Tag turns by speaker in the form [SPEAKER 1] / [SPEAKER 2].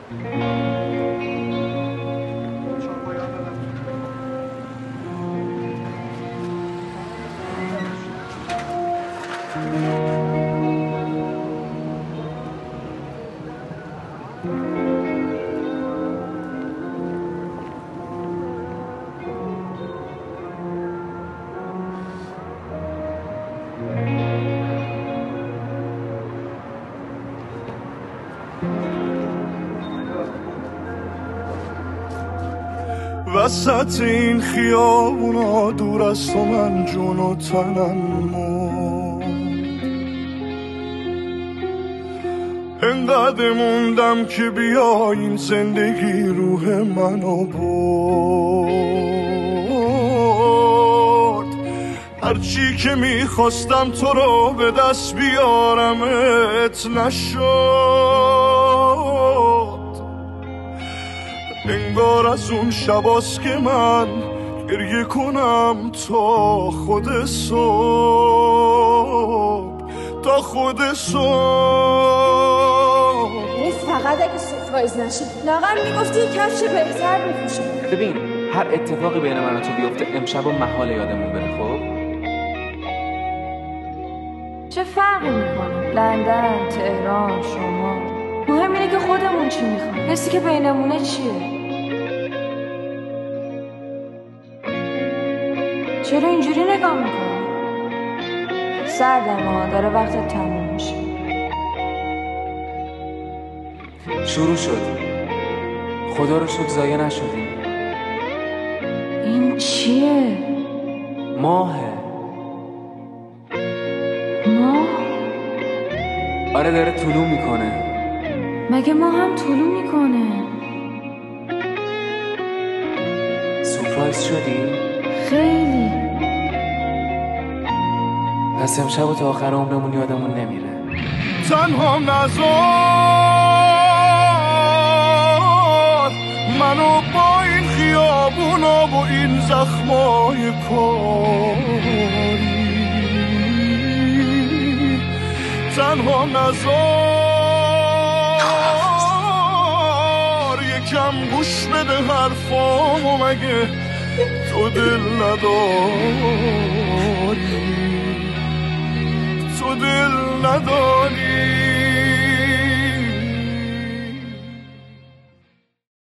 [SPEAKER 1] وسط این خیابونا دور از تو من جون و تنم موند، انقدر موندم که بیا این زندگی روح منو برد. هرچی که میخواستم تو رو به دست بیارمت نشد. انگار از اون شباست که من گریه کنم تا خود صبح، تا خود صبح.
[SPEAKER 2] یعنی فقط اگه سورپرایز نشه لاغر میگفتی کفش بهتر بپوشم.
[SPEAKER 3] ببین هر اتفاقی بین من و تو بیفته امشب و محال یادمون بره. خب
[SPEAKER 2] چه فرقی میکنه لندن، تهران، شما؟ مهم اینه که خودمون چی میخوایم، حسی که بینمونه چیه. چرا اینجوری نگاه میکنی؟ سردم ها، داره وقتت تموم میشه.
[SPEAKER 3] شروع شد، خدا رو شکر ضایع نشدیم.
[SPEAKER 2] این چیه؟
[SPEAKER 3] ماهه.
[SPEAKER 2] ماه؟
[SPEAKER 3] آره داره طلوع میکنه.
[SPEAKER 2] مگه ما هم طلوع میکنه؟
[SPEAKER 3] سورپرایز شدی؟
[SPEAKER 2] خیلی.
[SPEAKER 3] پس امشب و تا آخر عمرمون یادمون نمیره.
[SPEAKER 1] تنها نذار منو با این خیابونا و این زخمای کاری، تنها نذار یکم گوش بده حرفامو، مگه تو دل نداری؟ تو دل نداری؟